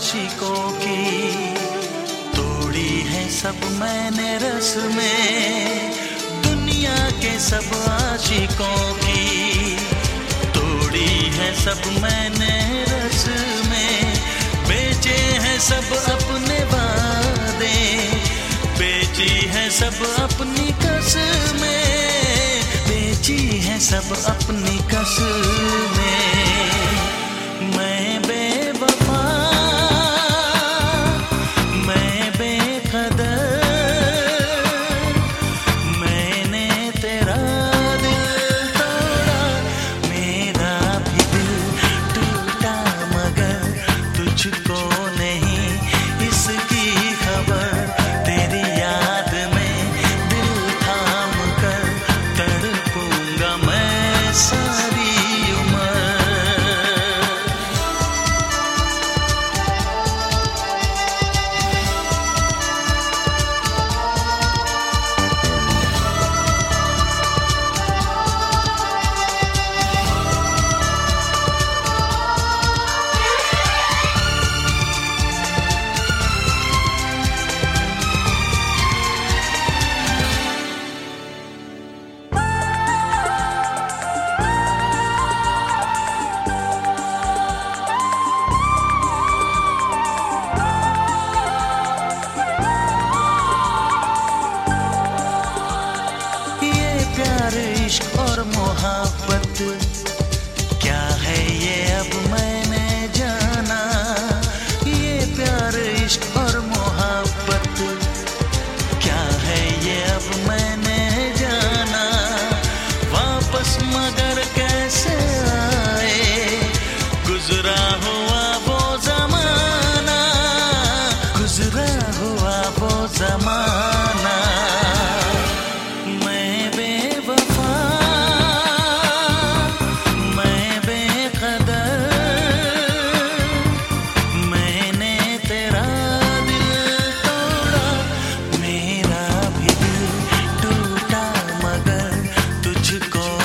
आशिकों की, तोड़ी है सब मैंने रस में दुनिया के सब आशिकों की, तोड़ी है सब मैंने रस में, बेचे हैं सब अपने वादे, बेची है सब अपनी कसमें, बेची है सब अपनी कसमें। मैं बेवफा, मैं बेकदर, मैंने तेरा दिल तोड़ा, मेरा भी दिल टूटा, मगर तुझको नहीं इसकी खबर, तेरी याद में दिल थाम कर तड़पूंगा मैं सारी उम्र। इश्क और मोहब्बत क्या है ये अब मैंने जाना, ये प्यार इश्क और मोहब्बत क्या है ये अब मैंने जाना, वापस मगर कैसे आए, गुजरा हुआ वो जमाना, गुजरा हुआ वो जमाना। तुझको